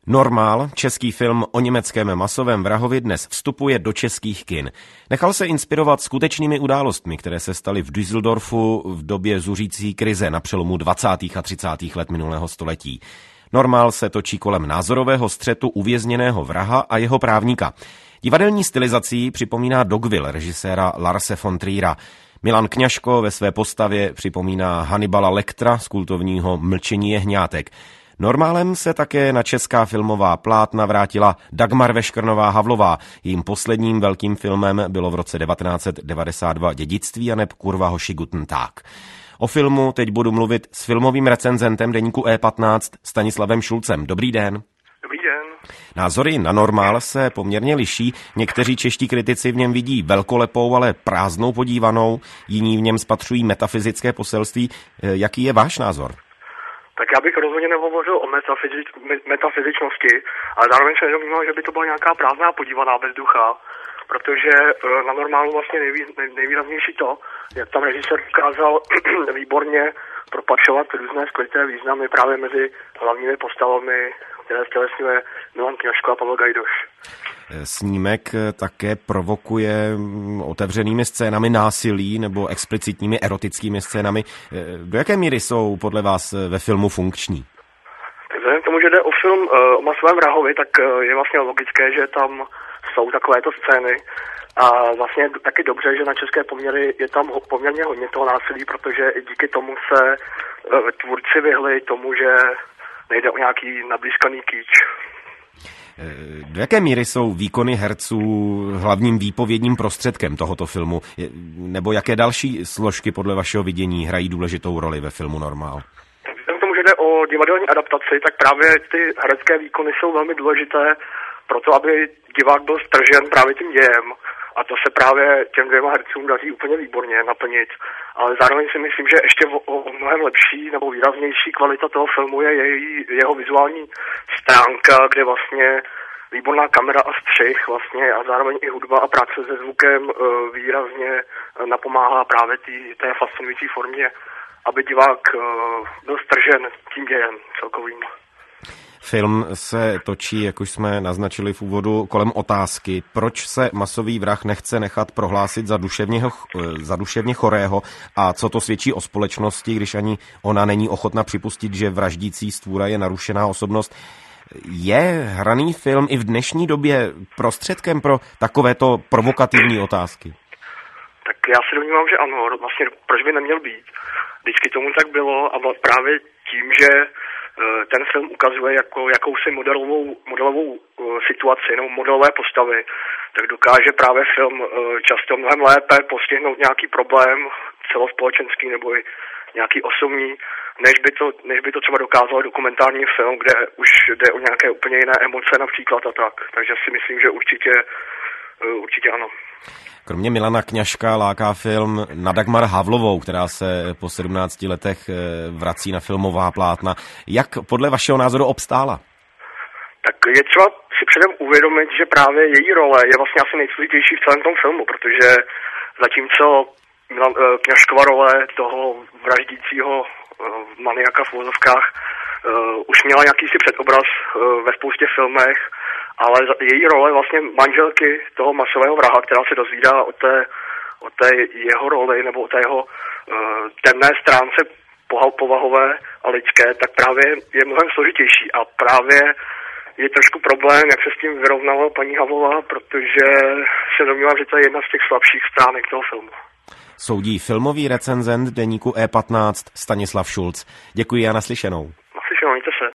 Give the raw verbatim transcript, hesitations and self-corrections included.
Normál, český film o německém masovém vrahovi, dnes vstupuje do českých kin. Nechal se inspirovat skutečnými událostmi, které se staly v Düsseldorfu v době zuřící krize na přelomu dvacátých a třicátých let minulého století. Normál se točí kolem názorového střetu uvězněného vraha a jeho právníka. Divadelní stylizací připomíná Dogville režiséra Larse von Triera. Milan Kňažko ve své postavě připomíná Hannibala Lectera z kultovního Mlčení jehňátek. Normálem se také na česká filmová plátna vrátila Dagmar Veškrnová-Havlová. Jejím posledním velkým filmem bylo v roce devatenáct set devadesát dva Dědictví aneb Kurva hoši guten Tag. O filmu teď budu mluvit s filmovým recenzentem deníku E patnáct Stanislavem Šulcem. Dobrý den. Dobrý den. Názory na Normál se poměrně liší. Někteří čeští kritici v něm vidí velkolepou, ale prázdnou podívanou. Jiní v něm spatřují metafyzické poselství. Jaký je váš názor? Tak já bych rozhodně nehovořil o metafyzič, metafyzičnosti, ale zároveň se nedomníval, že by to byla nějaká prázdná podívaná bez ducha, protože na Normálu vlastně nejvý, nejvýraznější to, jak tam režisér ukázal výborně propačovat různé skryté významy právě mezi hlavními postavami, které stělesňuje Milan Kňažko a Pavel Gajdoš. Snímek také provokuje otevřenými scénami násilí nebo explicitními erotickými scénami. Do jaké míry jsou podle vás ve filmu funkční? Vzhledem k tomu, že jde o film o masovém vrahovi, tak je vlastně logické, že tam jsou takovéto scény. A vlastně taky dobře, že na české poměry je tam poměrně hodně toho násilí, protože i díky tomu se tvůrci vyhli tomu, že nejde o nějaký nablízkaný kýč. Do jaké míry jsou výkony herců hlavním výpovědním prostředkem tohoto filmu? Nebo jaké další složky podle vašeho vidění hrají důležitou roli ve filmu Normál? Vzhledem k tomu, že jde o divadelní adaptaci, tak právě ty herecké výkony jsou velmi důležité pro to, aby divák byl stržen právě tím dějem. A to se právě těm dvěma hercům daří úplně výborně naplnit. Ale zároveň si myslím, že ještě o, o mnohem lepší nebo výraznější kvalita toho filmu je její, jeho vizuální stránka, kde vlastně výborná kamera a střih vlastně a zároveň i hudba a práce se zvukem výrazně napomáhá právě tý, té fascinující formě, aby divák byl stržen tím dějem celkovým. Film se točí, jak už jsme naznačili v úvodu, kolem otázky, proč se masový vrah nechce nechat prohlásit za duševně, za duševně chorého a co to svědčí o společnosti, když ani ona není ochotna připustit, že vraždící stvůra je narušená osobnost. Je hraný film i v dnešní době prostředkem pro takovéto provokativní otázky? Tak já si domnívám, že ano, vlastně proč by neměl být. Vždycky tomu tak bylo a právě tím, že ten film ukazuje jako jakousi modelovou, modelovou uh, situaci nebo modelové postavy, tak dokáže právě film uh, často mnohem lépe postihnout nějaký problém celospolečenský nebo i nějaký osobní, než by to, než by to třeba dokázal dokumentární film, kde už jde o nějaké úplně jiné emoce například a tak. Takže si myslím, že určitě, uh, určitě ano. Kromě Milana Kňažka láká film na Dagmar Havlovou, která se po sedmnácti letech vrací na filmová plátna. Jak podle vašeho názoru obstála? Tak je třeba si předem uvědomit, že právě její role je vlastně asi nejsložitější v celém tom filmu, protože zatímco Milan, Kňažkova role toho vraždícího maniaka v uvozovkách už měla jakýsi předobraz ve spoustě filmech, ale její role vlastně manželky toho masového vraha, která se dozvídá o té, o té jeho roli nebo o té jeho uh, temné stránce povahové a lidské, tak právě je mnohem složitější a právě je trošku problém, jak se s tím vyrovnala paní Havlová, protože se domnívám, že to je jedna z těch slabších stránek toho filmu. Soudí filmový recenzent deníku E patnáct Stanislav Šulc. Děkuji a naslyšenou. Naslyšenou, mějte se.